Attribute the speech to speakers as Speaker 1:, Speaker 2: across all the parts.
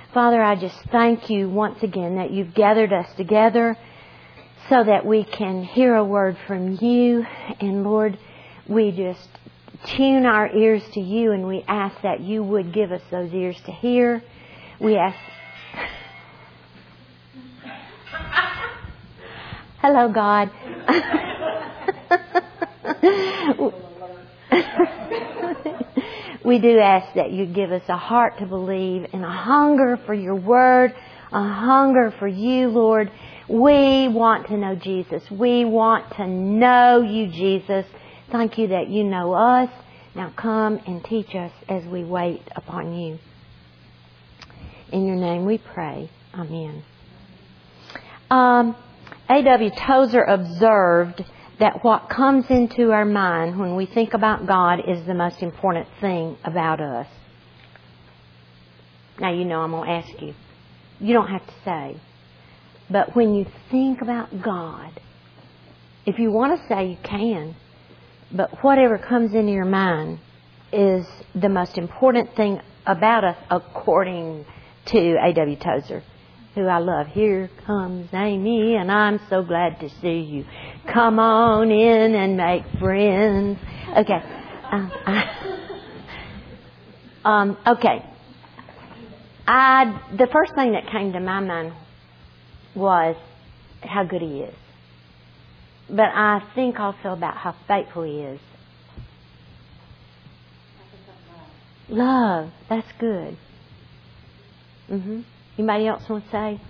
Speaker 1: Father, I just thank you once again that you've gathered us together so that we can hear a word from you. And Lord, we just tune our ears to you, and we ask that you would give us those ears to hear. We ask... Hello, God. We do ask that you give us a heart to believe and a hunger for your word, a hunger for you, Lord. We want to know Jesus. We want to know you, Jesus. Thank you that you know us. Now come and teach us as we wait upon you. In your name we pray. Amen. A.W. Tozer observed that what comes into our mind when we think about God is the most important thing about us. Now, you know I'm going to ask you. You don't have to say. But when you think about God, if you want to say, you can. But whatever comes into your mind is the most important thing about us, according to A.W. Tozer, who I love. Here comes Amy, and I'm so glad to see you. Come on in and make friends. Okay. Okay. The first thing that came to my mind was how good He is. But I think also about how faithful He is. Love. That's good. Anybody else want to say?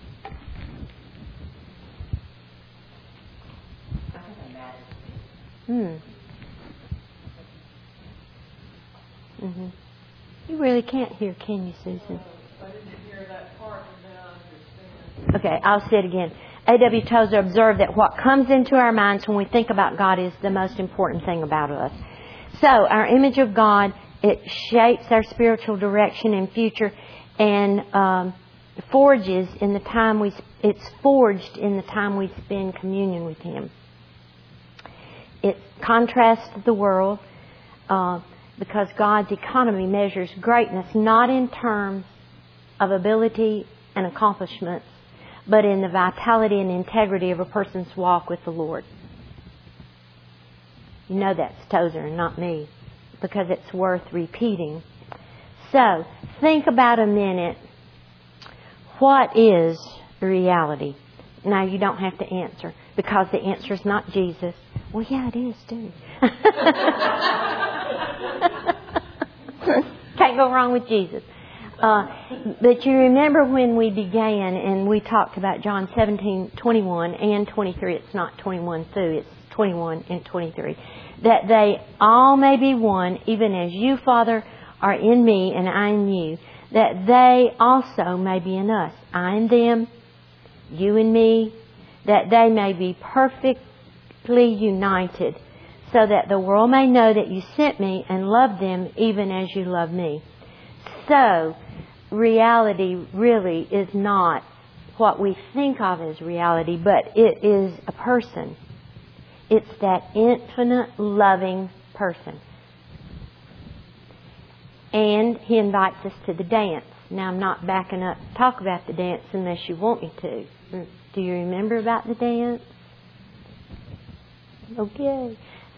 Speaker 1: You really can't hear, can you, Susan?
Speaker 2: I didn't hear that part, and then I understand.
Speaker 1: Okay, I'll say it again. A.W. Tozer observed that what comes into our minds when we think about God is the most important thing about us. So, our image of God, it shapes our spiritual direction and future, and it's forged in the time we spend communion with Him. It contrasts the world because God's economy measures greatness not in terms of ability and accomplishments, but in the vitality and integrity of a person's walk with the Lord. You know that's Tozer and not me, because it's worth repeating. So, think about a minute. What is reality? Now, you don't have to answer, because the answer is not Jesus. Well, yeah, it is, too. Can't go wrong with Jesus. But you remember when we began and we talked about John 17:21 and 23. It's not 21 through, it's 21 and 23. That they all may be one, even as you, Father, are in me and I in you. That they also may be in us. I in them, you in me. That they may be perfectly united, so that the world may know that you sent me and loved them even as you love me. So, reality really is not what we think of as reality, but it is a person. It's that infinite, loving person. And He invites us to the dance. Now, I'm not backing up to talk about the dance unless you want me to. Do you remember about the dance? Okay.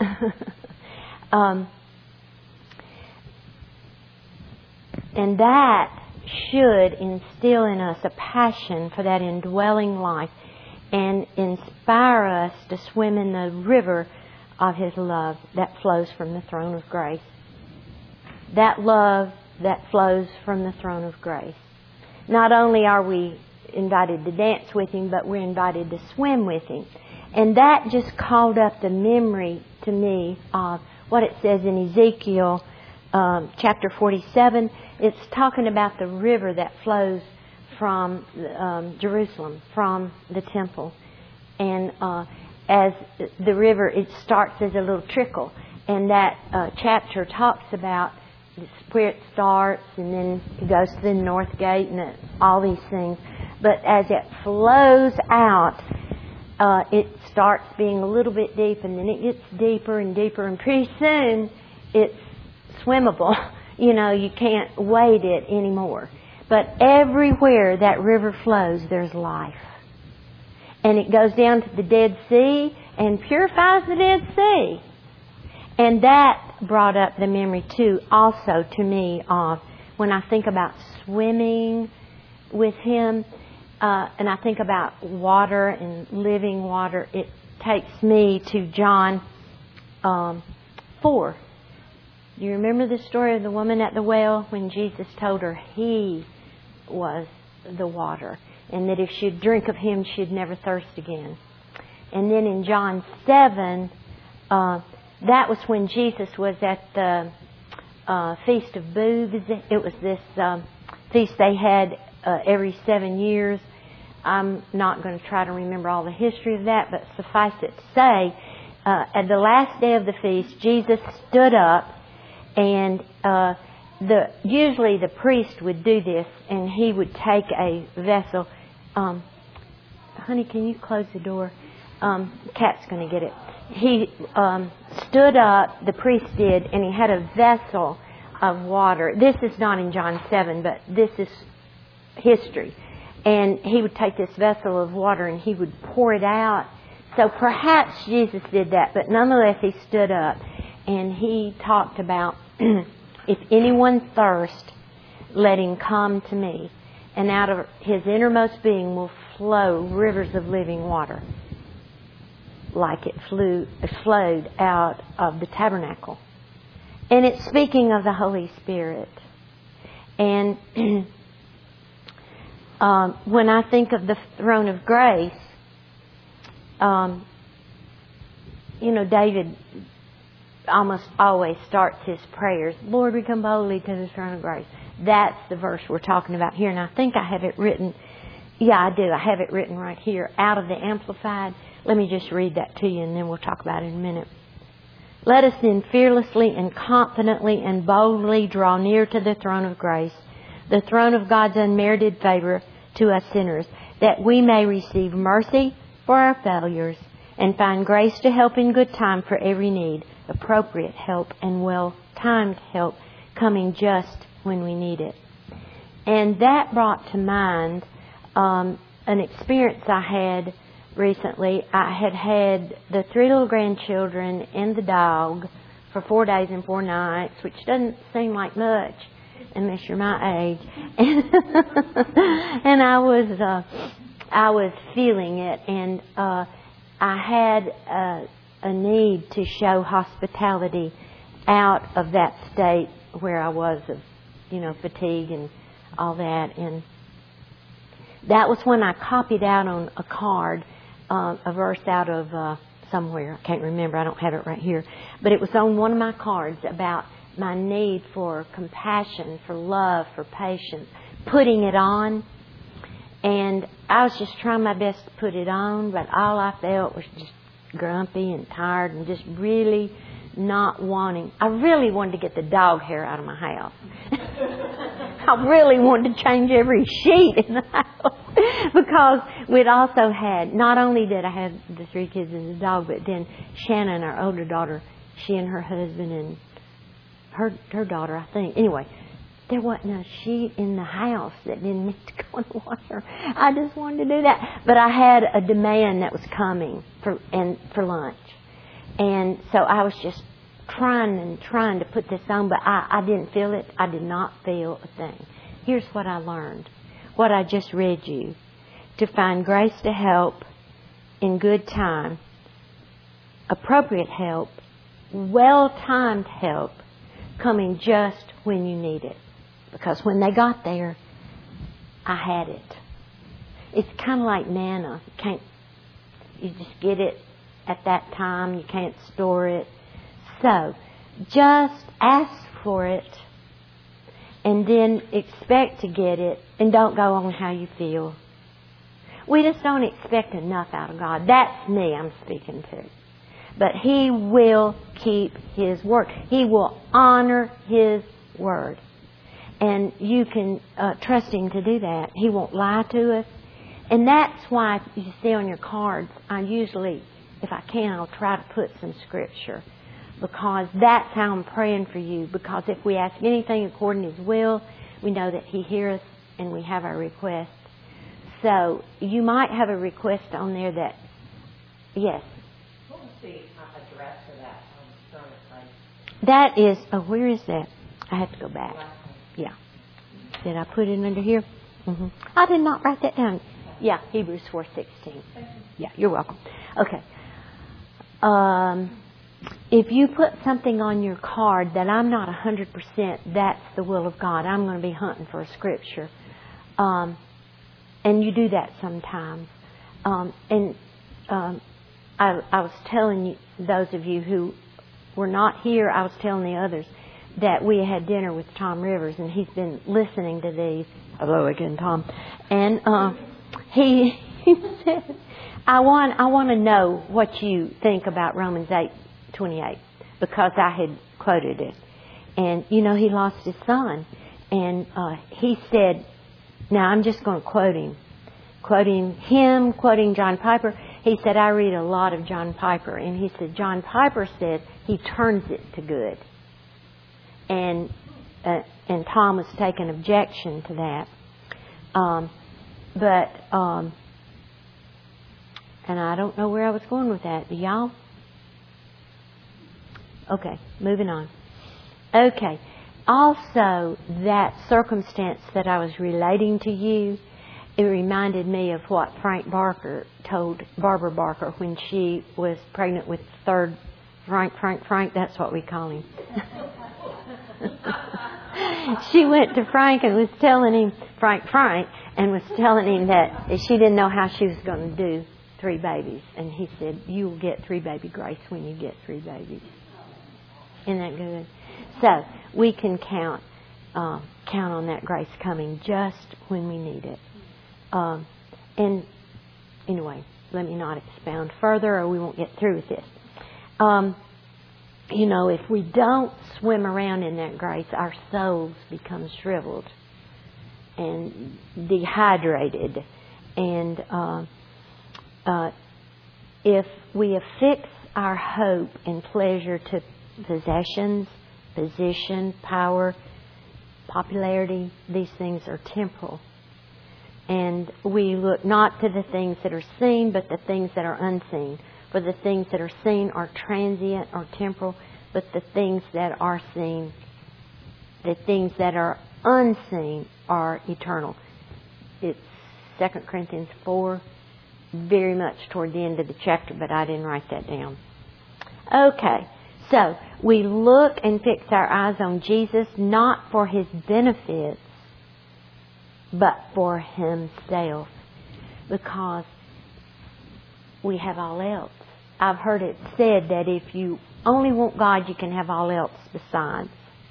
Speaker 1: And that should instill in us a passion for that indwelling life and inspire us to swim in the river of His love that flows from the throne of grace. That love that flows from the throne of grace. Not only are we invited to dance with Him, but we're invited to swim with Him. And that just called up the memory to me of what it says in Ezekiel chapter 47. It's talking about the river that flows from Jerusalem, from the temple. And as the river, it starts as a little trickle. And that chapter talks about where it starts, and then it goes to the north gate, and all these things. But as it flows out, it starts being a little bit deep, and then it gets deeper and deeper, and pretty soon it's swimmable. You know, you can't wade it anymore. But everywhere that river flows, there's life. And it goes down to the Dead Sea and purifies the Dead Sea. And that brought up the memory, too, also to me of when I think about swimming with Him, and I think about water and living water, it takes me to John 4. Do you remember the story of the woman at the well when Jesus told her He was the water, and that if she'd drink of Him, she'd never thirst again? And then in John 7, that was when Jesus was at the Feast of Booths. It was this feast they had every 7 years. I'm not going to try to remember all the history of that, but suffice it to say, at the last day of the feast, Jesus stood up, and usually the priest would do this, and he would take a vessel. Honey, can you close the door? Cat's going to get it. He stood up, the priest did, and he had a vessel of water. This is not in John 7, but this is history. And he would take this vessel of water and he would pour it out. So perhaps Jesus did that, but nonetheless he stood up and he talked about, if anyone thirst, let him come to me. And out of his innermost being will flow rivers of living water, like it flowed out of the tabernacle. And it's speaking of the Holy Spirit. And when I think of the throne of grace, David almost always starts his prayers, Lord, we come boldly to the throne of grace. That's the verse we're talking about here. And I think I have it written. Yeah, I do. I have it written right here out of the Amplified. Let me just read that to you and then we'll talk about it in a minute. Let us then fearlessly and confidently and boldly draw near to the throne of grace, the throne of God's unmerited favor to us sinners, that we may receive mercy for our failures and find grace to help in good time for every need, appropriate help and well-timed help coming just when we need it. And that brought to mind an experience I had recently. I had the 3 little grandchildren and the dog for 4 days and 4 nights, which doesn't seem like much unless you're my age. And I was feeling it, and I had a need to show hospitality out of that state where I was of, fatigue and all that. And that was when I copied out on a card a verse out of somewhere. I can't remember. I don't have it right here. But it was on one of my cards about my need for compassion, for love, for patience, putting it on. And I was just trying my best to put it on, but all I felt was just grumpy and tired and just really not wanting. I really wanted to get the dog hair out of my house. I really wanted to change every sheet in the house. Because we'd also had, not only did I have the 3 kids and the dog, but then Shannon, our older daughter, she and her husband and her daughter, I think. Anyway, there wasn't a sheet in the house that didn't need to go in the washer. I just wanted to do that. But I had a demand that was coming for lunch. And so I was just trying to put this on, but I didn't feel it. I did not feel a thing. Here's what I learned. What I just read you. To find grace to help in good time, appropriate help, well-timed help, coming just when you need it. Because when they got there, I had it. It's kind of like manna. You just get it at that time. You can't store it. So, just ask for it and then expect to get it, and don't go on how you feel. We just don't expect enough out of God. That's me I'm speaking to. But He will keep His word. He will honor His word. And you can trust Him to do that. He won't lie to us. And that's why you see on your cards, I usually, if I can, I'll try to put some scripture. Because that's how I'm praying for you. Because if we ask anything according to His will, we know that He hears us and we have our requests. So you might have a request on there that, yes.
Speaker 3: What was the address for that sermon place?
Speaker 1: That is, where is that? I have to go back. Yeah. Did I put it under here? Mm-hmm. I did not write that down. Yeah, Hebrews 4:16. Yeah, you're welcome. Okay. If you put something on your card that I'm not 100%, that's the will of God. I'm going to be hunting for a scripture. And you do that sometimes. I was telling you, those of you who were not here, I was telling the others that we had dinner with Tom Rivers, and he's been listening to these. Hello again, Tom. And he said, I want to know what you think about Romans 8:28, because I had quoted it. And, you know, he lost his son. And he said, now I'm just going to quoting John Piper. He said, I read a lot of John Piper. And he said, John Piper said he turns it to good. And Tom was taking objection to that. And I don't know where I was going with that. Do y'all? Okay, moving on. Okay. Also, that circumstance that I was relating to you, it reminded me of what Frank Barker told Barbara Barker when she was pregnant with the third Frank, that's what we call him. She went to Frank and was telling him, Frank, and was telling him that she didn't know how she was going to do 3 babies. And he said, you will get 3 baby grace when you get 3 babies. Isn't that good? So we can count on that grace coming just when we need it. And anyway, let me not expound further, or we won't get through with this. You know, if we don't swim around in that grace, our souls become shriveled and dehydrated. And if we affix our hope and pleasure to possessions, position, power, popularity, these things are temporal. And we look not to the things that are seen, but the things that are unseen. For the things that are seen are transient or temporal, but the things that are seen, the things that are unseen are eternal. It's 2 Corinthians 4, very much toward the end of the chapter, but I didn't write that down. Okay, so we look and fix our eyes on Jesus, not for His benefits, but for Himself, because we have all else. I've heard it said that if you only want God, you can have all else besides.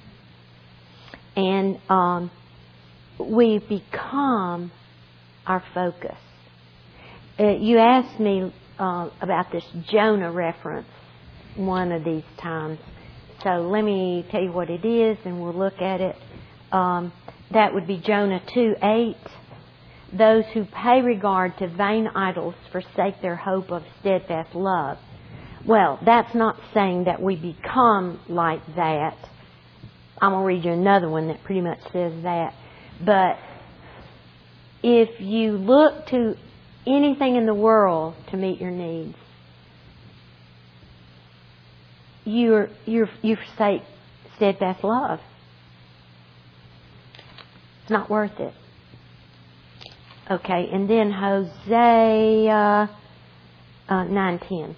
Speaker 1: And we become our focus. You asked me about this Jonah reference one of these times. So let me tell you what it is, and we'll look at it. That would be Jonah 2:8. Those who pay regard to vain idols forsake their hope of steadfast love. Well, that's not saying that we become like that. I'm going to read you another one that pretty much says that. But if you look to anything in the world to meet your needs, you forsake steadfast love. It's not worth it. Okay, and then Hosea 9:10.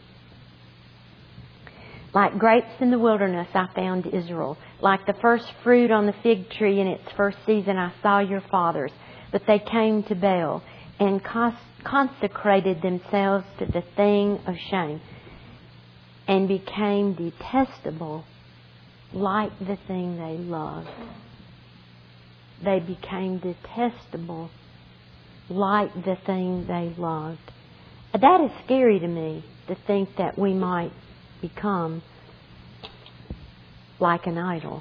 Speaker 1: Like grapes in the wilderness, I found Israel. Like the first fruit on the fig tree in its first season, I saw your fathers. But they came to Baal and consecrated themselves to the thing of shame and became detestable like the thing they loved. They became detestable like the thing they loved. That is scary to me, to think that we might become like an idol.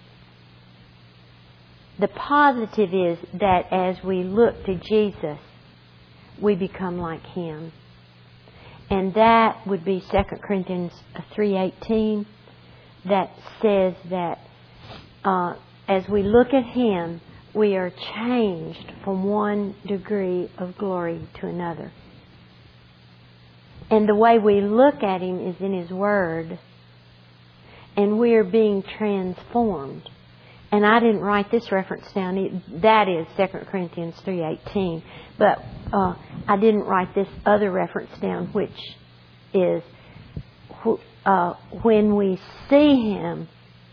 Speaker 1: The positive is that as we look to Jesus, we become like Him. And that would be 2 Corinthians 3:18, that says that as we look at Him, we are changed from one degree of glory to another. And the way we look at Him is in His Word. And we are being transformed. And I didn't write this reference down. That is 2 Corinthians 3:18. But I didn't write this other reference down, which is when we see Him,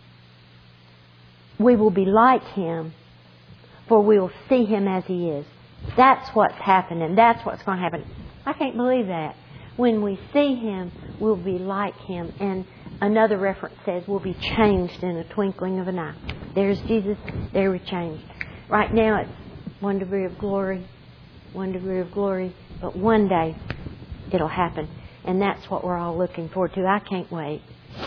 Speaker 1: we will be like Him, for we will see Him as He is. That's what's happening. That's what's going to happen. I can't believe that. When we see Him, we'll be like Him. And another reference says we'll be changed in a twinkling of an eye. There's Jesus, there we're changed. Right now it's 1 degree of glory, 1 degree of glory, but one day it'll happen. And that's what we're all looking forward to. I can't wait.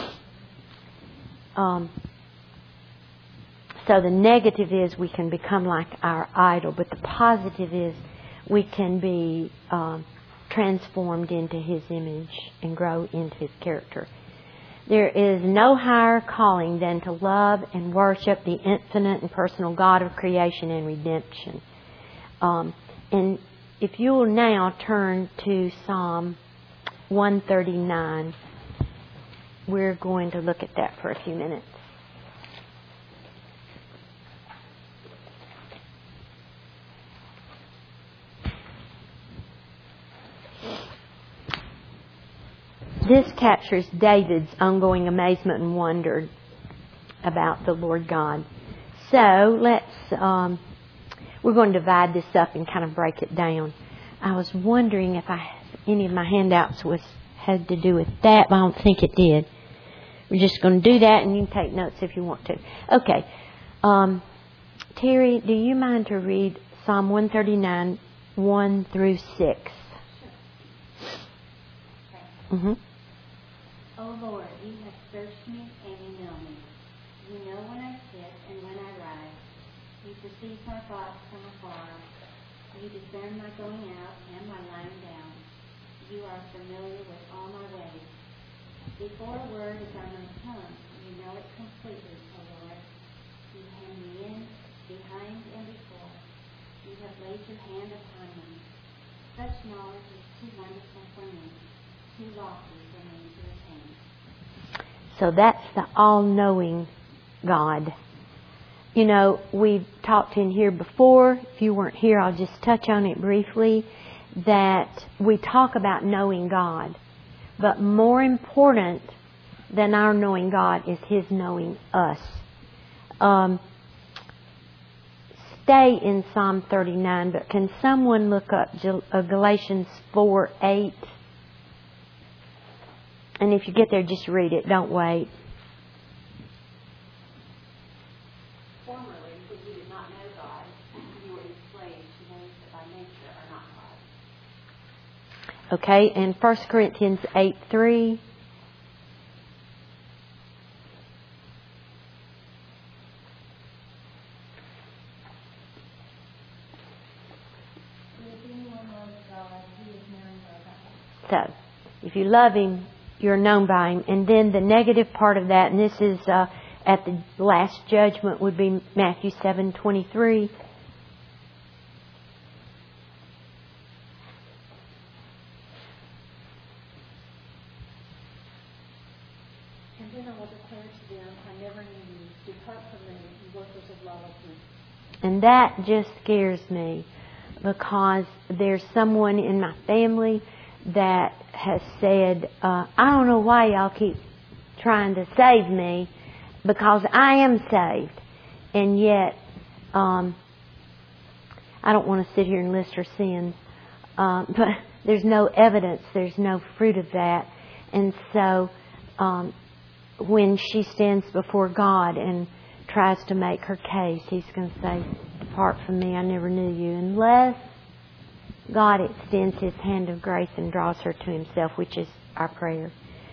Speaker 1: So the negative is we can become like our idol, but the positive is we can be transformed into His image and grow into His character. There is no higher calling than to love and worship the infinite and personal God of creation and redemption. And if you will now turn to Psalm 139, we're going to look at that for a few minutes. This captures David's ongoing amazement and wonder about the Lord God. So we're going to divide this up and kind of break it down. I was wondering if any of my handouts had to do with that, but I don't think it did. We're just going to do that, and you can take notes if you want to. Okay. Terry, do you mind to read Psalm 139, 1 through 6? Mm-hmm.
Speaker 4: O Lord, you have searched me and you know me. You know when I sit and when I rise. You perceive my thoughts from afar. You discern my going out and my lying down. You are familiar with all my ways. Before a word is on my tongue, you know it completely, O Lord. You hem me in, behind and before. You have laid your hand upon me. Such knowledge is too wonderful for me, too lofty for me to attain.
Speaker 1: So that's the all-knowing God. You know, we've talked in here before. If you weren't here, I'll just touch on it briefly. That we talk about knowing God. But more important than our knowing God is His knowing us. Stay in Psalm 39, but can someone look up Galatians 4:8? And if you get there, just read it. Don't wait.
Speaker 3: Formerly, when you did not know God, you were enslaved to those that by nature are not God.
Speaker 1: Okay, and 1 Corinthians 8:3. So, if you love Him, you're known by Him. And then the negative part of that, and this is at the last judgment, would be Matthew 7:23.
Speaker 4: And then I will declare to them, I never knew you. Depart from me, you workers of lawlessness.
Speaker 1: And that just scares me, because there's someone in my family that has said, I don't know why y'all keep trying to save me, because I am saved. And yet, I don't want to sit here and list her sins, but there's no evidence, there's no fruit of that. And so, when she stands before God and tries to make her case, He's going to say, depart from me, I never knew you. Unless God extends His hand of grace and draws her to Himself, which is our prayer.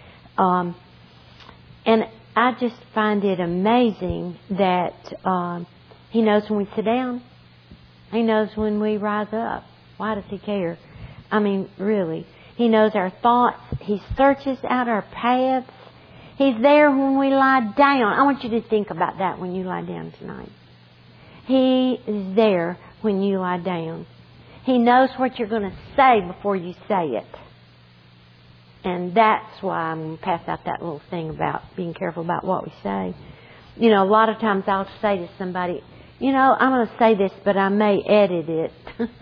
Speaker 1: And I just find it amazing that He knows when we sit down. He knows when we rise up. Why does He care? I mean, really. He knows our thoughts. He searches out our paths. He's there when we lie down. I want you to think about that when you lie down tonight. He is there when you lie down. He knows what you're going to say before you say it. And that's why I'm going to pass out that little thing about being careful about what we say. You know, a lot of times I'll say to somebody, you know, I'm going to say this, but I may edit it.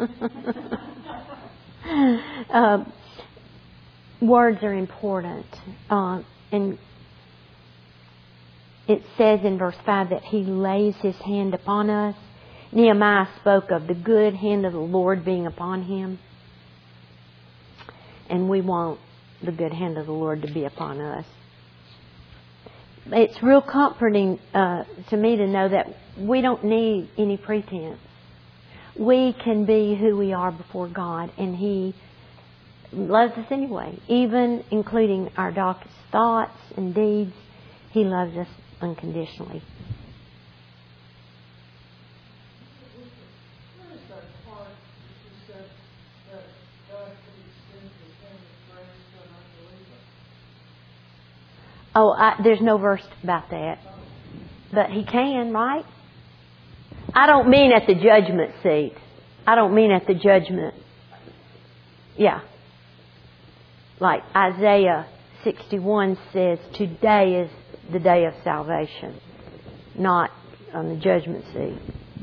Speaker 1: Words are important. And it says in verse 5 that He lays His hand upon us. Nehemiah spoke of the good hand of the Lord being upon him. And we want the good hand of the Lord to be upon us. It's real comforting to me to know that we don't need any pretense. We can be who we are before God, and He loves us anyway, even including our darkest thoughts and deeds. He loves us unconditionally.
Speaker 2: Where is that part that you said that God could extend His hand of grace to an unbeliever?
Speaker 1: Oh, there's no verse about that. But He can, right? I don't mean at the judgment seat. I don't mean at the judgment. Yeah. Like Isaiah 61 says, today is the day of salvation, not on the judgment seat.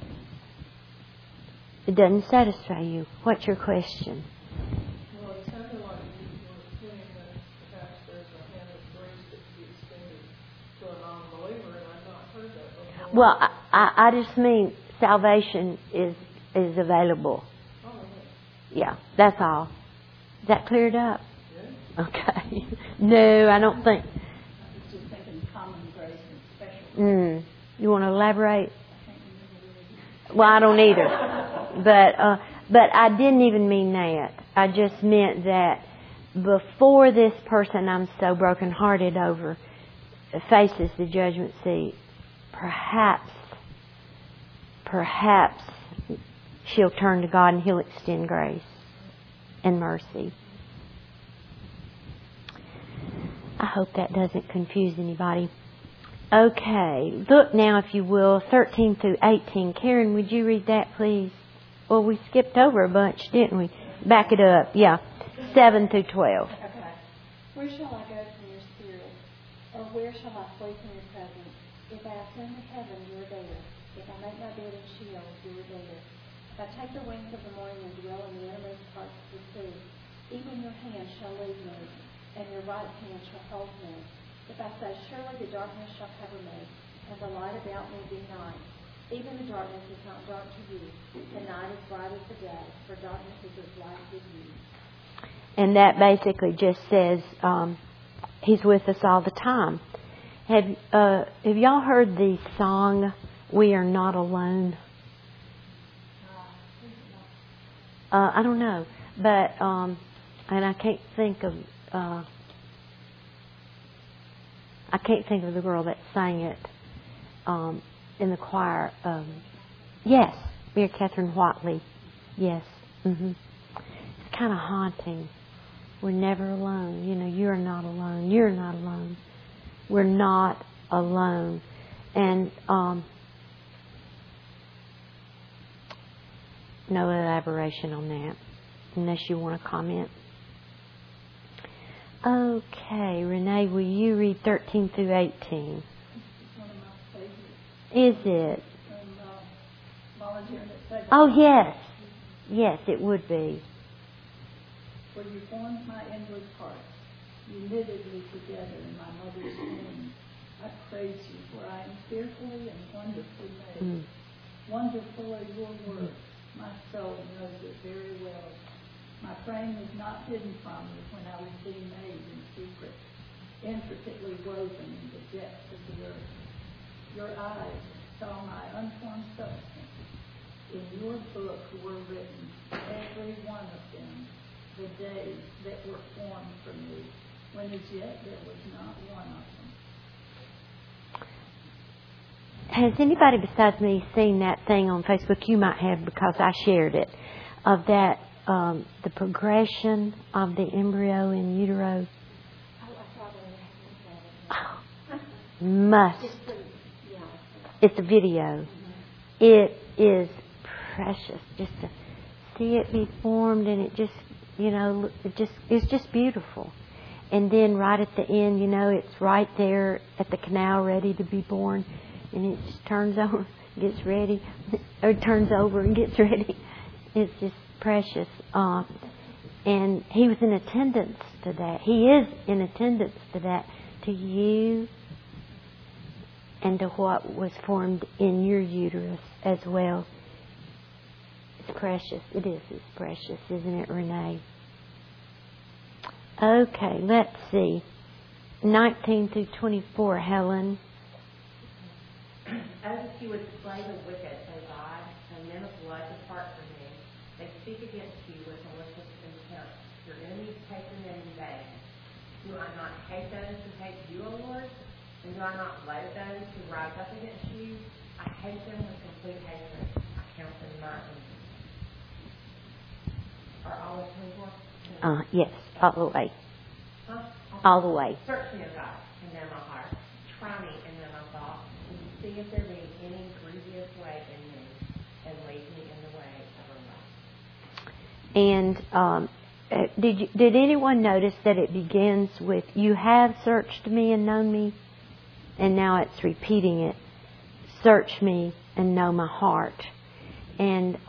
Speaker 1: It doesn't satisfy you. What's your question?
Speaker 2: Well, it sounded like you were saying that perhaps there's a hand of grace that could be extended to a non-believer, and I've not heard that before.
Speaker 1: Well, I just mean salvation is available.
Speaker 2: Oh, okay.
Speaker 1: Yeah, that's all. Is that cleared up?
Speaker 2: Yeah.
Speaker 1: Okay. No, I don't think.
Speaker 3: I was just thinking common grace and special.
Speaker 1: You want to elaborate?
Speaker 3: I can't remember.
Speaker 1: Well, I don't either. But I didn't even mean that. I just meant that before this person I'm so brokenhearted over faces the judgment seat, perhaps she'll turn to God and He'll extend grace and mercy. I hope that doesn't confuse anybody. Okay, look now, if you will, 13 through 18. Karen, would you read that, please? Well, we skipped over a bunch, didn't we? Back it up, yeah. 7 through 12.
Speaker 4: Okay. Where shall I go from your spirit? Or where shall I flee from your presence? If I ascend to heaven, you are there. If I make my bed in Sheol, you are there. If I take the wings of the morning and dwell in the innermost parts of the sea, even your hand shall lead me, and your right hand shall hold me. If I say, surely the darkness shall cover me, and the light about me be night, even the darkness is not dark to you. The night is bright as the day, for darkness is as light with you.
Speaker 1: And that basically just says He's with us all the time. Have y'all heard the song, We Are Not Alone? I don't know. But, and I can't think of the girl that sang it in the choir. Yes, Mary Catherine Whatley. Yes. It's kind of haunting. We're never alone. You know, you're not alone. You're not alone. We're not alone. And no elaboration on that, unless you want to comment. Okay, Renee, will you read 13 through 18?
Speaker 3: One of my favorites.
Speaker 1: Is it?
Speaker 3: Volunteering at Second.
Speaker 1: Oh, yes. Yes, it would be.
Speaker 3: For you formed my inward parts. You knitted me together in my mother's womb. I praise you, for I am fearfully and wonderfully made. Wonderful are your works. My soul knows it very well. My frame was not hidden from you when I was being made in secret, intricately woven in the depths of the earth. Your eyes saw my unformed substance. In your book were written, every one of them, the days that were formed for me, when as yet there was not one of them.
Speaker 1: Has anybody besides me seen that thing on Facebook? You might have, because I shared it, of that, the progression of the embryo in utero.
Speaker 4: Oh, I probably haven't had it.
Speaker 1: Must.
Speaker 4: Yeah.
Speaker 1: It's a video. It is precious. Just to see it be formed, and it just, it's just beautiful. And then right at the end, it's right there at the canal ready to be born. And it just turns over, gets ready, or turns over and gets ready. It's just precious. And he was in attendance to that. He is in attendance to that, to you and to what was formed in your uterus as well. It's precious. It is. It's precious, isn't it, Renee? Okay, let's see. 19 through 24, Helen.
Speaker 5: As if you would slay the wicked, O God, and men of blood depart from me. They speak against you with malicious contempt. Your enemies take your name in vain. Do I not hate those who hate you, O Lord? And do I not loathe those who rise up against you? I hate them with complete hatred. I count them not enemies. Are all of 24?
Speaker 1: Yes, all the way.
Speaker 5: Huh?
Speaker 1: All the way.
Speaker 5: Search me, O God, and know my heart. Try me and know my thoughts. And see if there be any grievous way in me, and lead me in the way everlasting.
Speaker 1: And did anyone notice that it begins with, you have searched me and known me? And now it's repeating it. Search me and know my heart. And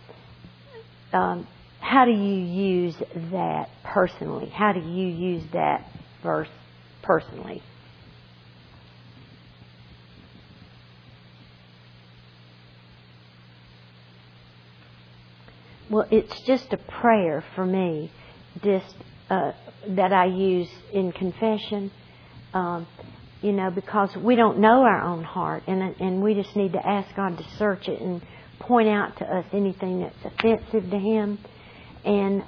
Speaker 1: how do you use that personally? How do you use that verse personally? Well, it's just a prayer for me, just that I use in confession, because we don't know our own heart, and we just need to ask God to search it and point out to us anything that's offensive to Him. And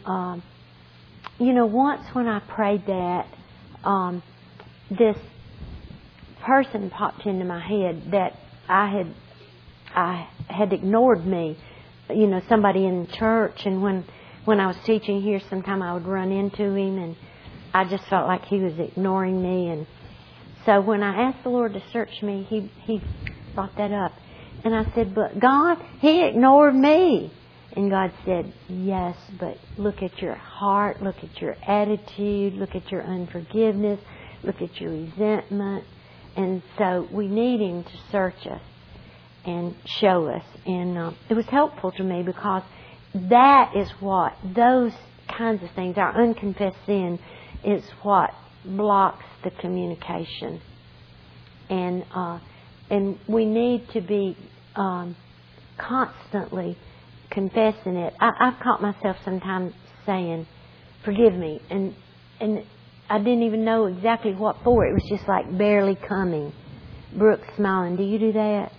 Speaker 1: once when I prayed that, this person popped into my head that I had ignored me. Somebody in church, and when I was teaching here, sometime I would run into him, and I just felt like he was ignoring me. And so when I asked the Lord to search me, He brought that up, and I said, "But God, He ignored me." And God said, "Yes, but look at your heart, look at your attitude, look at your unforgiveness, look at your resentment." And so we need Him to search us and show us. And it was helpful to me, because that is what, those kinds of things, our unconfessed sin, is what blocks the communication. And we need to be constantly confessing it. I've caught myself sometimes saying, "Forgive me," and I didn't even know exactly what for. It was just like barely coming. Brooke's smiling. Do you do that?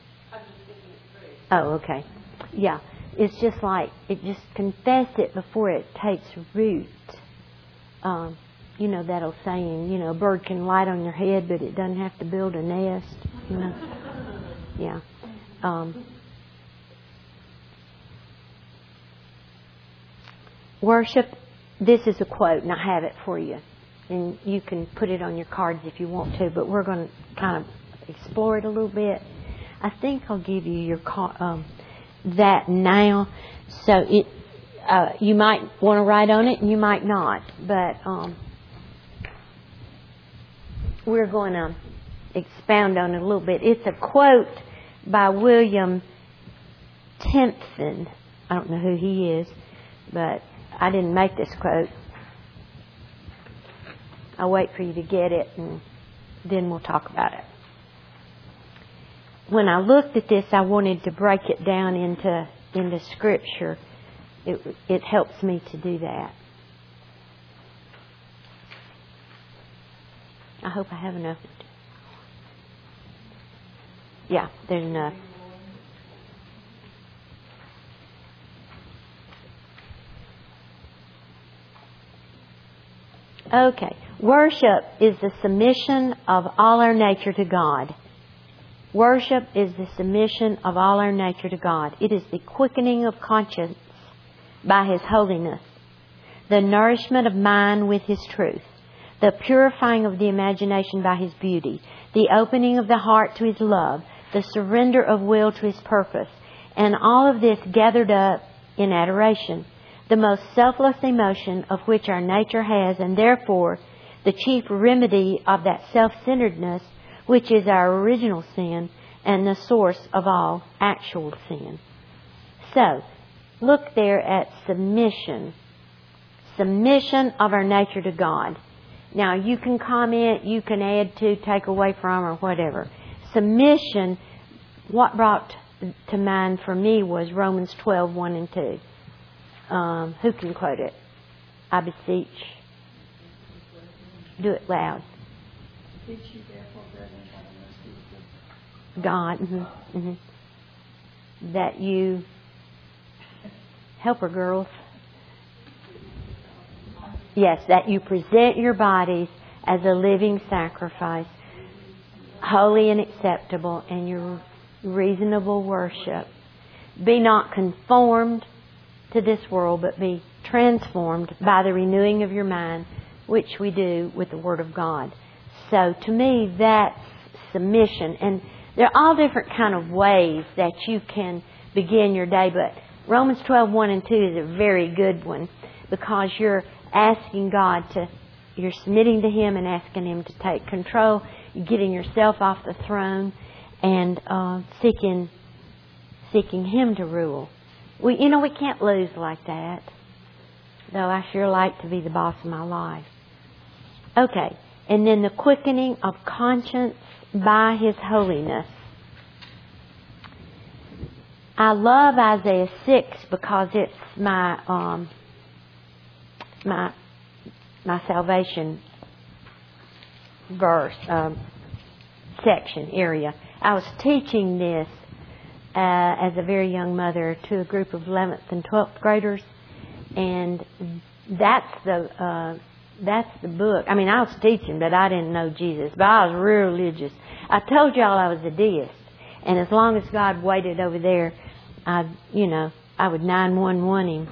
Speaker 1: Oh, okay. Yeah. It's just like, just confess it before it takes root. That old saying, a bird can light on your head, but it doesn't have to build a nest. Yeah. Worship, this is a quote, and I have it for you. And you can put it on your cards if you want to, but we're going to kind of explore it a little bit. I think I'll give you your that now. So you might want to write on it, and you might not. But we're going to expound on it a little bit. It's a quote by William Timpson. I don't know who he is, but I didn't make this quote. I'll wait for you to get it, and then we'll talk about it. When I looked at this, I wanted to break it down into Scripture. It helps me to do that. I hope I have enough. Yeah, there's enough. Okay. Worship is the submission of all our nature to God. Worship is the submission of all our nature to God. It is the quickening of conscience by His holiness, the nourishment of mind with His truth, the purifying of the imagination by His beauty, the opening of the heart to His love, the surrender of will to His purpose, And all of this gathered up in adoration, the most selfless emotion of which our nature has, and therefore the chief remedy of that self-centeredness, which is our original sin and the source of all actual sin. So, look there at submission. Submission of our nature to God. Now, you can comment, you can add to, take away from, or whatever. Submission, what brought to mind for me was Romans 12, 1 and 2. Who can quote it? I beseech. Do it loud.
Speaker 3: Beseech you, therefore, brethren, by the mercies of
Speaker 1: God. That you... Help her, girls. Yes, that you present your bodies as a living sacrifice, holy and acceptable, and your reasonable worship. Be not conformed to this world, but be transformed by the renewing of your mind, which we do with the Word of God. So to me, that's submission. And there are all different kind of ways that you can begin your day, but Romans 12, 1 and 2 is a very good one, because you're asking God to, you're submitting to Him and asking Him to take control. You're getting yourself off the throne and seeking Him to rule. We can't lose like that, though I sure like to be the boss of my life. Okay, and then the quickening of conscience by His holiness. I love Isaiah 6 because it's my salvation verse, section, area. I was teaching this as a very young mother to a group of 11th and 12th graders, and that's the book. I mean, I was teaching, but I didn't know Jesus, but I was real religious. I told y'all I was a deist, and as long as God waited over there, I would 911 Him.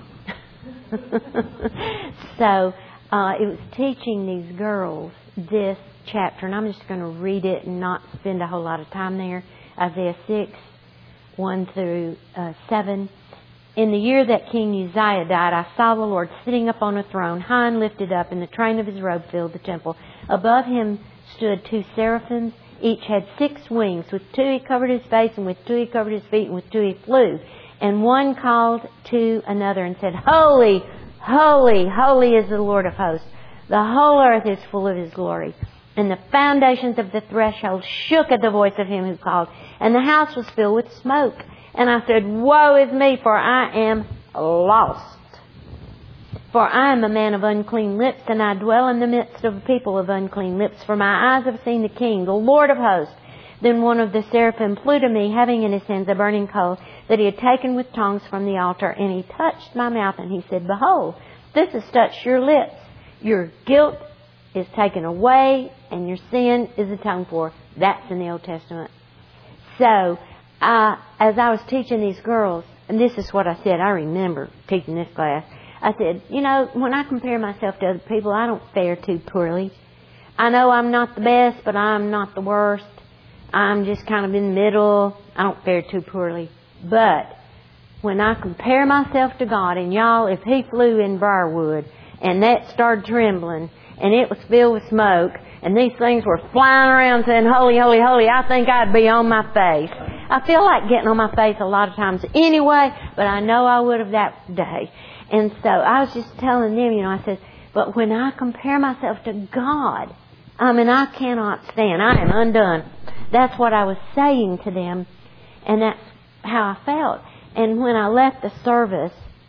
Speaker 1: So it was teaching these girls this chapter, and I'm just going to read it and not spend a whole lot of time there. Isaiah 6, 1 through 7. In the year that King Uzziah died, I saw the Lord sitting upon a throne, high and lifted up, and the train of His robe filled the temple. Above Him stood 2 seraphims. Each had 6 wings. With 2 He covered His face, and with 2 He covered His feet, and with 2 He flew. And one called to another and said, Holy, holy, holy is the Lord of hosts. The whole earth is full of His glory. And the foundations of the threshold shook at the voice of Him who called, and the house was filled with smoke. And I said, Woe is me, for I am lost. For I am a man of unclean lips, and I dwell in the midst of a people of unclean lips. For my eyes have seen the King, the Lord of hosts. Then one of the seraphim flew to me, having in his hands a burning coal that he had taken with tongs from the altar. And he touched my mouth, and he said, Behold, this has touched your lips. Your guilt is taken away, and your sin is atoned for. That's in the Old Testament. So, as I was teaching these girls, and this is what I said, I remember teaching this class, I said, when I compare myself to other people, I don't fare too poorly. I know I'm not the best, but I'm not the worst. I'm just kind of in the middle. I don't fare too poorly. But when I compare myself to God, and y'all, if He flew in Briarwood, and that started trembling, and it was filled with smoke, and these things were flying around saying, Holy, holy, holy, I think I'd be on my face. I feel like getting on my face a lot of times anyway, but I know I would have that day. And so I was just telling them, I said, but when I compare myself to God, I cannot stand. I am undone. That's what I was saying to them, and that's how I felt. And when I left the service,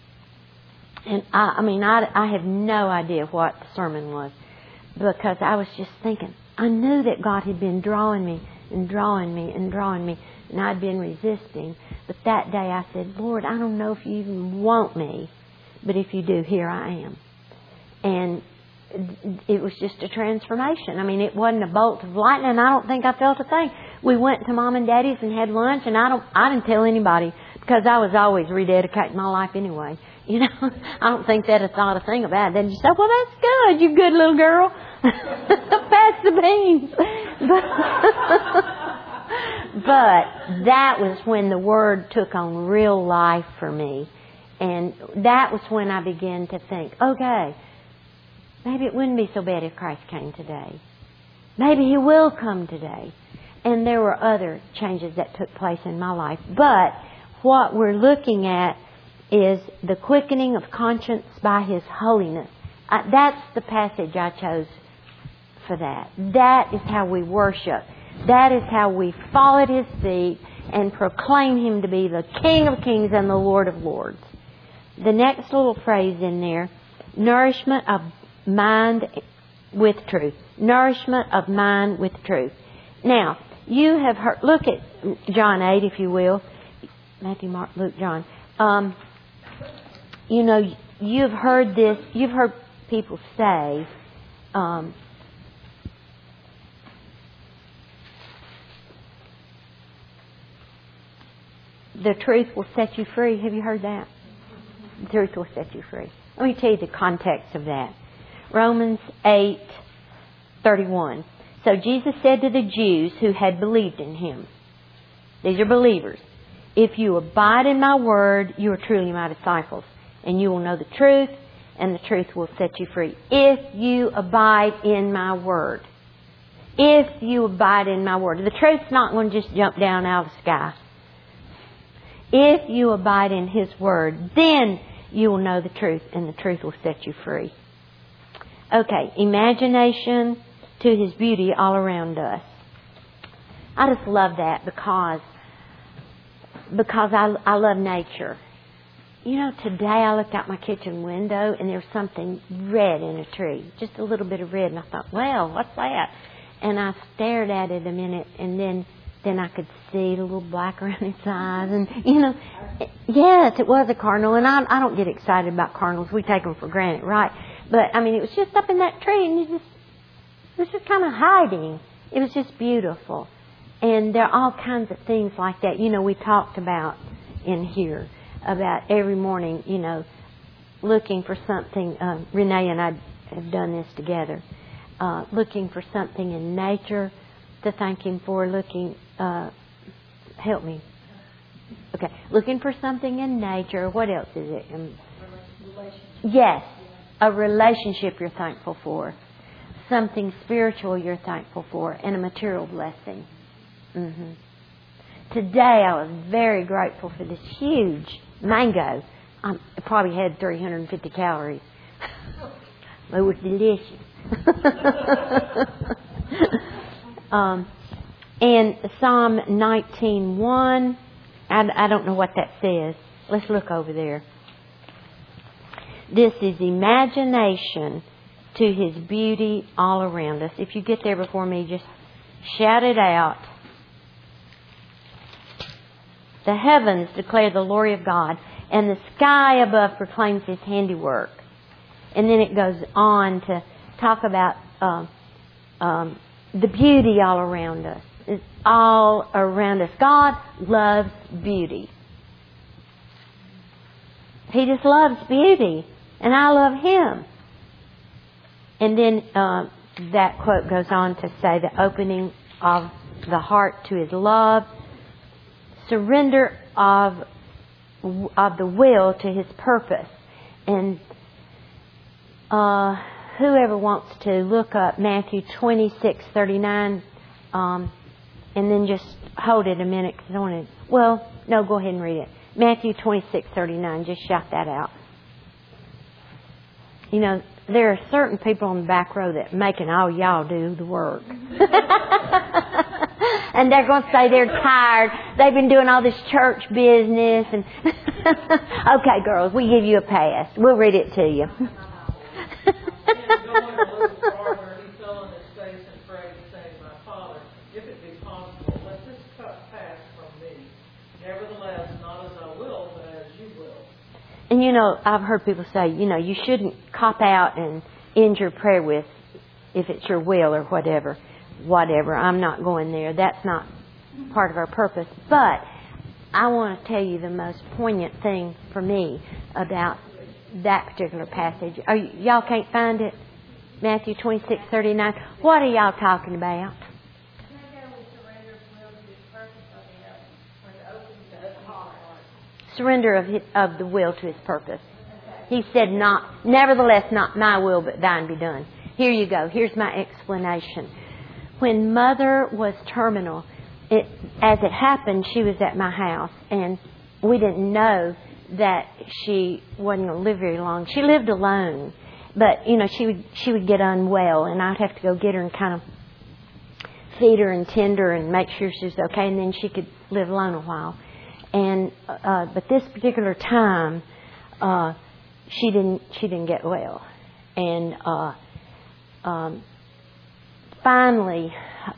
Speaker 1: and I have no idea what the sermon was, because I was just thinking, I knew that God had been drawing me and drawing me and drawing me, and I'd been resisting. But that day I said, Lord, I don't know if you even want me, but if you do, here I am. And it was just a transformation. It wasn't a bolt of lightning, and I don't think I felt a thing. We went to Mom and Daddy's and had lunch, and I didn't tell anybody, because I was always rededicating my life anyway. I don't think they'd have thought a thing about it. They'd just say, well, that's good. You good little girl. Pass the beans. But that was when the Word took on real life for me. And that was when I began to think, okay, maybe it wouldn't be so bad if Christ came today. Maybe He will come today. And there were other changes that took place in my life. But what we're looking at is the quickening of conscience by His holiness. That's the passage I chose for that. That is how we worship. That is how we fall at His feet and proclaim Him to be the King of Kings and the Lord of Lords. The next little phrase in there, nourishment of mind with truth. Nourishment of mind with truth. Now, you have heard, look at John 8, if you will. Matthew, Mark, Luke, John. You know, you've heard this, you've heard people say, the truth will set you free. Have you heard that? The truth will set you free. Let me tell you the context of that. Romans 8:31. So Jesus said to the Jews who had believed in Him, these are believers, if you abide in my word, you are truly my disciples, and you will know the truth, and the truth will set you free. If you abide in my word. If you abide in my word. The truth's not going to just jump down out of the sky. If you abide in His word, then you will know the truth, and the truth will set you free. Okay, imagination to His beauty all around us. I just love that because I love nature. You know, today I looked out my kitchen window and there was something red in a tree. Just a little bit of red. And I thought, well, what's that? And I stared at it a minute and then I could see the little black around its eyes. And, you know, yes, it was a cardinal. And I don't get excited about cardinals. We take them for granted, right? But, I mean, it was just up in that tree and it was just kind of hiding. It was just beautiful. And there are all kinds of things like that. You know, we talked about in here about every morning, you know, looking for something. Renee and I have done this together. Looking for something in nature to thank Him for. Help me. Okay. Looking for something in nature. What else is it? Yes. A relationship you're thankful for. Something spiritual you're thankful for. And a material blessing. Mm-hmm. Today I was very grateful for this huge mango. It probably had 350 calories. It was delicious. And Psalm 19:1, I don't know what that says. Let's look over there. This is imagination to His beauty all around us. If you get there before me, just shout it out. The heavens declare the glory of God, and the sky above proclaims His handiwork. And then it goes on to talk about the beauty all around us. It's all around us. God loves beauty. He just loves beauty, and I love Him. And then that quote goes on to say the opening of the heart to His love, surrender of the will to His purpose. And whoever wants to look up Matthew 26:39, and then just hold it a minute because I want to. Well, no, go ahead and read it. Matthew 26:39. Just shout that out. You know, there are certain people on the back row that making all y'all do the work. And they're going to say they're tired. They've been doing all this church business. And okay, girls, we give you a pass. We'll read it to you.
Speaker 2: Going a little farther, he fell on his face and prayed, saying, "My Father, if it be possible, let this cup pass from me. Nevertheless, not as I will, but as you will."
Speaker 1: And you know, I've heard people say, you know, you shouldn't cop out and end your prayer with, if it's your will or whatever. I'm not going there. That's not part of our purpose. But I want to tell you the most poignant thing for me about that particular passage. Y'all can't find it? Matthew 26:39. What are y'all talking about? surrender of the will to His purpose. He said, nevertheless, not my will, but thine be done. Here you go. Here's my explanation. When Mother was terminal, as it happened, she was at my house, and we didn't know that she wasn't going to live very long. She lived alone, but she would get unwell, and I'd have to go get her and kind of feed her and tend her and make sure she was okay, and then she could live alone a while. And but this particular time, she didn't get well, and finally,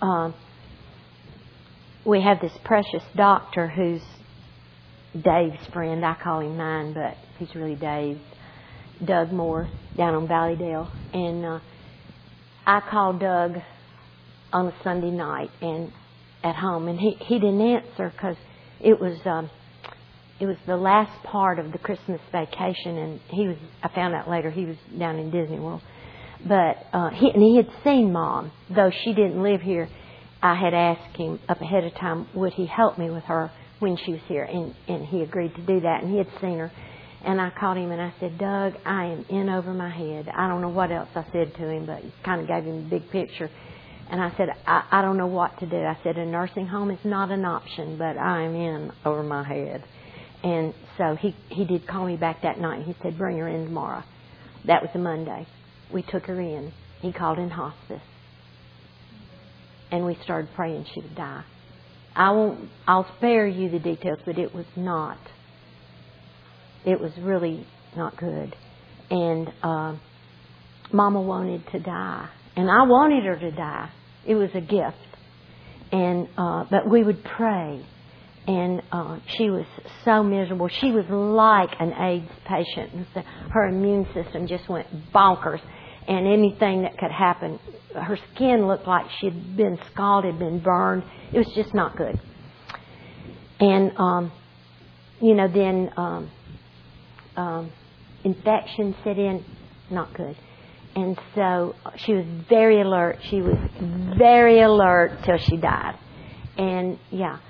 Speaker 1: we have this precious doctor who's Dave's friend. I call him mine, but he's really Dave's. Doug Moore down on Valleydale. And I called Doug on a Sunday night and at home, and he didn't answer because it was the last part of the Christmas vacation, and I found out later he was down in Disney World. But he had seen Mom, though she didn't live here. I had asked him up ahead of time, would he help me with her when she was here, and he agreed to do that, and he had seen her. And I called him and I said, Doug, I am in over my head. I don't know what else I said to him, but kind of gave him the big picture. And I said, I don't know what to do. I said, a nursing home is not an option, but I am in over my head. And so he did call me back that night, and he said, bring her in tomorrow. That was a Monday. We took her in. He called in hospice. And we started praying she would die. I'll spare you the details, but it was really not good. And Mama wanted to die. And I wanted her to die. It was a gift. And but we would pray. And she was so miserable. She was like an AIDS patient. Her immune system just went bonkers. And anything that could happen, her skin looked like she'd been scalded, been burned. It was just not good. And, then infection set in, not good. And so she was very alert. She was very alert till she died. And,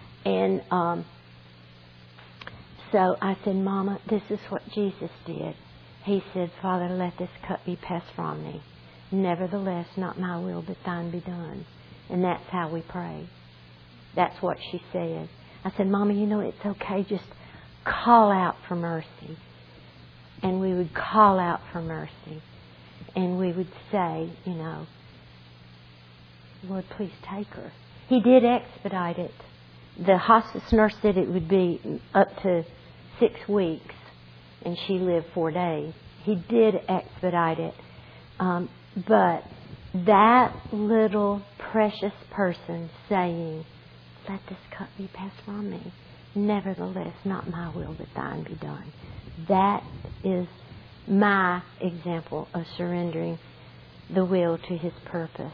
Speaker 1: so I said, Mama, this is what Jesus did. He said, Father, let this cup be passed from me. Nevertheless, not my will, but thine be done. And that's how we pray. That's what she said. I said, Mama, it's okay. Just call out for mercy. And we would call out for mercy. And we would say, Lord, please take her. He did expedite it. The hospice nurse said it would be up to 6 weeks. And she lived 4 days. He did expedite it. But that little precious person saying, let this cup be passed from me. Nevertheless, not my will, but thine be done. That is my example of surrendering the will to His purpose.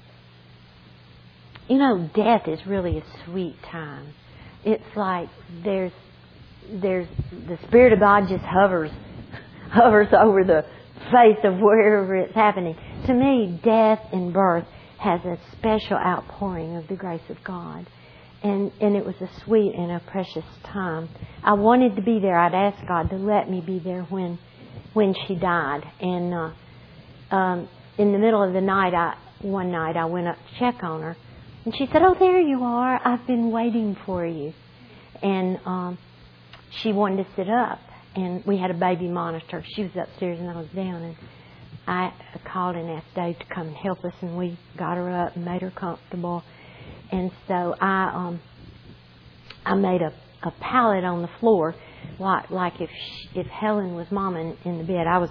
Speaker 1: Death is really a sweet time. It's like there's the Spirit of God just hovers over the face of wherever it's happening. To me, death and birth has a special outpouring of the grace of God. And it was a sweet and a precious time. I wanted to be there. I'd asked God to let me be there when she died. And in the middle of the night, one night I went up to check on her. And she said, oh, there you are. I've been waiting for you. And she wanted to sit up, and we had a baby monitor. She was upstairs and I was down, and I called and asked Dave to come and help us, and we got her up and made her comfortable. And so I made a pallet on the floor, like if Helen was Mama in the bed, I was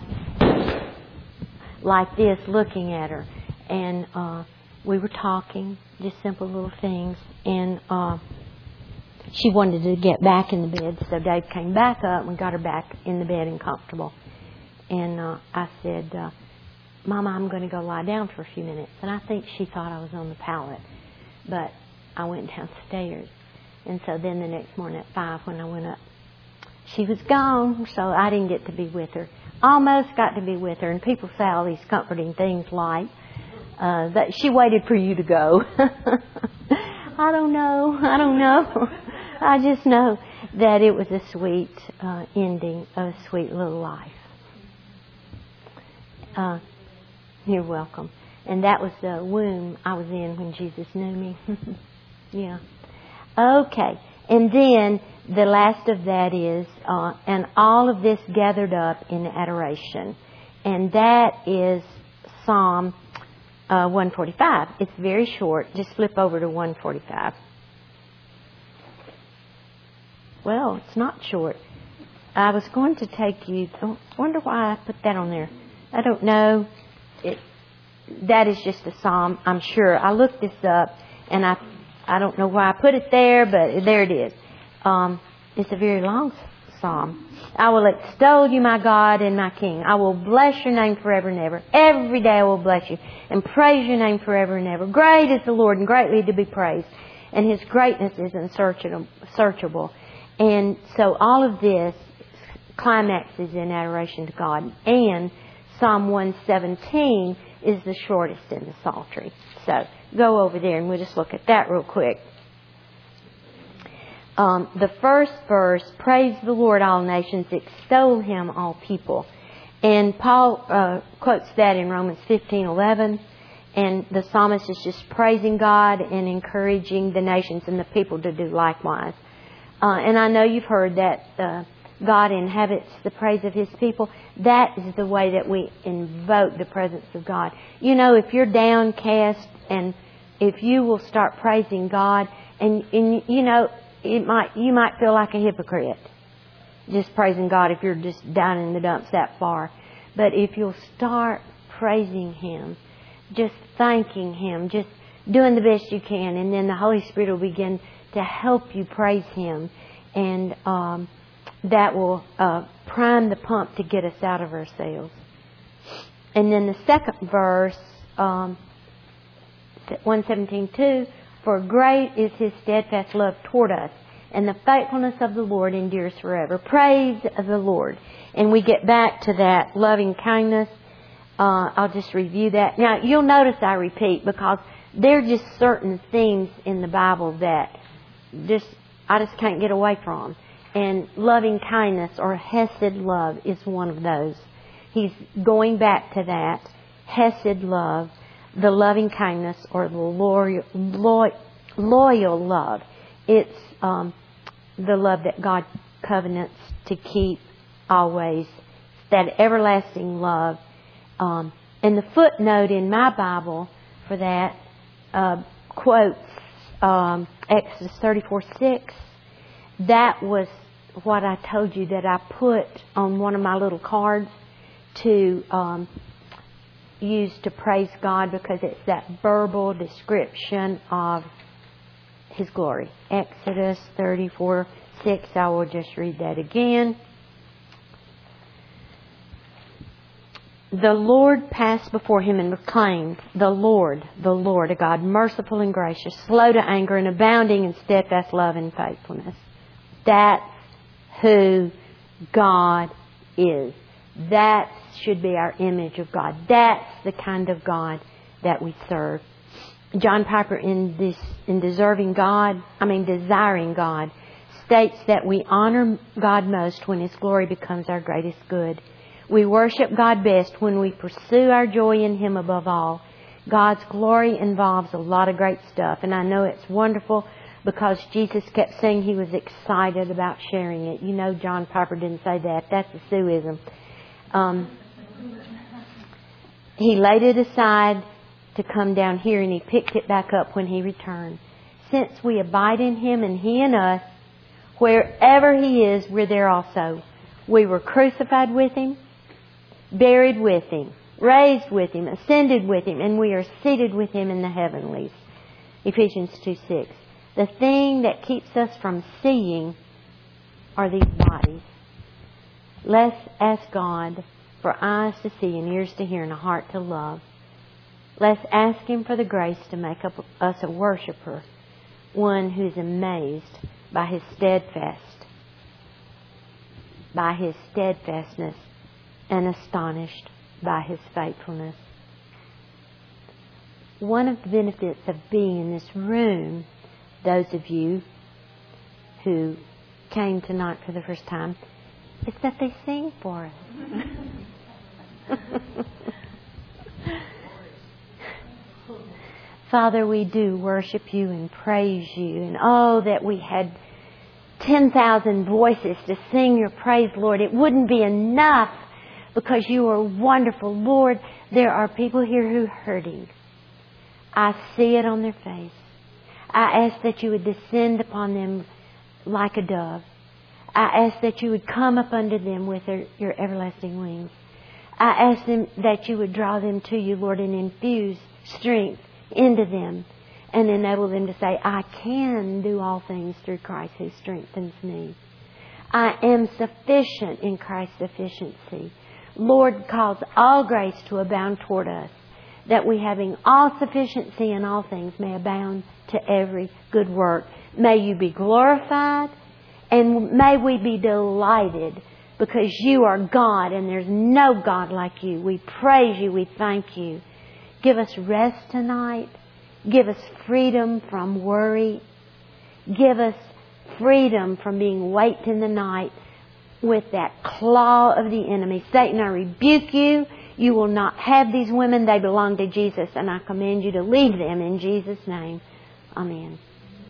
Speaker 1: like this looking at her, and we were talking, just simple little things, and she wanted to get back in the bed, so Dave came back up and we got her back in the bed and comfortable. And I said, Mama, I'm going to go lie down for a few minutes. And I think she thought I was on the pallet, but I went downstairs. And so then the next morning at 5 when I went up, she was gone, so I didn't get to be with her. Almost got to be with her, and people say all these comforting things like, that she waited for you to go. I don't know. I just know that it was a sweet ending of a sweet little life. You're welcome. And that was the womb I was in when Jesus knew me. Yeah. Okay. And then the last of that is, and all of this gathered up in adoration. And that is Psalm 145. It's very short. Just flip over to 145. Well, it's not short. I was going to take you... I wonder why I put that on there. I don't know. That is just a psalm, I'm sure. I looked this up, and I don't know why I put it there, but there it is. It's a very long psalm. I will extol you, my God and my King. I will bless your name forever and ever. Every day I will bless you and praise your name forever and ever. Great is the Lord and greatly to be praised, and His greatness is unsearchable. And so all of this climaxes in adoration to God. And Psalm 117 is the shortest in the Psaltery. So go over there and we'll just look at that real quick. The first verse, praise the Lord, all nations, extol Him, all people. And Paul quotes that in Romans 15:11. And the psalmist is just praising God and encouraging the nations and the people to do likewise. And I know you've heard that God inhabits the praise of His people. That is the way that we invoke the presence of God. You know, if you're downcast and if you will start praising God, and you know, you might feel like a hypocrite just praising God if you're just down in the dumps that far. But if you'll start praising Him, just thanking Him, just doing the best you can, and then the Holy Spirit will begin to help you praise Him, and that will prime the pump to get us out of ourselves. And then the second verse, 117:2, for great is His steadfast love toward us, and the faithfulness of the Lord endures forever. Praise the Lord. And we get back to that loving kindness. I'll just review that. Now, you'll notice I repeat because there are just certain themes in the Bible that I just can't get away from. And loving kindness or Hesed love is one of those. He's going back to that. Hesed love, the loving kindness or the loyal love. It's the love that God covenants to keep always. That everlasting love. And the footnote in my Bible for that quotes Exodus 34:6. That was what I told you that I put on one of my little cards to use to praise God, because it's that verbal description of His glory. Exodus 34:6. I will just read that again. The Lord passed before him and proclaimed, the Lord, a God merciful and gracious, slow to anger and abounding in steadfast love and faithfulness. That's who God is. That should be our image of God. That's the kind of God that we serve. John Piper, in Desiring God, states that we honor God most when His glory becomes our greatest good. We worship God best when we pursue our joy in Him above all. God's glory involves a lot of great stuff, and I know it's wonderful because Jesus kept saying He was excited about sharing it. You know, John Piper didn't say that. That's a Sueism. He laid it aside to come down here, and He picked it back up when He returned. Since we abide in Him and He in us, wherever He is, we're there also. We were crucified with Him, buried with Him, raised with Him, ascended with Him, and we are seated with Him in the heavenlies. Ephesians 2:6. The thing that keeps us from seeing are these bodies. Let's ask God for eyes to see and ears to hear and a heart to love. Let's ask Him for the grace to make up us a worshiper, one who's amazed by His steadfastness and astonished by His faithfulness. One of the benefits of being in this room, those of you who came tonight for the first time, it's that they sing for us. Father, we do worship You and praise You. And oh, that we had 10,000 voices to sing Your praise, Lord. It wouldn't be enough because You are wonderful. Lord, there are people here who are hurting. I see it on their face. I ask that You would descend upon them like a dove. I ask that You would come up under them with Your everlasting wings. I ask them that You would draw them to You, Lord, and infuse strength into them and enable them to say, I can do all things through Christ who strengthens me. I am sufficient in Christ's sufficiency. Lord, cause all grace to abound toward us, that we, having all sufficiency in all things, may abound to every good work. May You be glorified, and may we be delighted because You are God and there's no God like You. We praise You. We thank You. Give us rest tonight. Give us freedom from worry. Give us freedom from being waked in the night with that claw of the enemy. Satan, I rebuke You. You will not have these women. They belong to Jesus, and I command You to leave them in Jesus' name. Amen.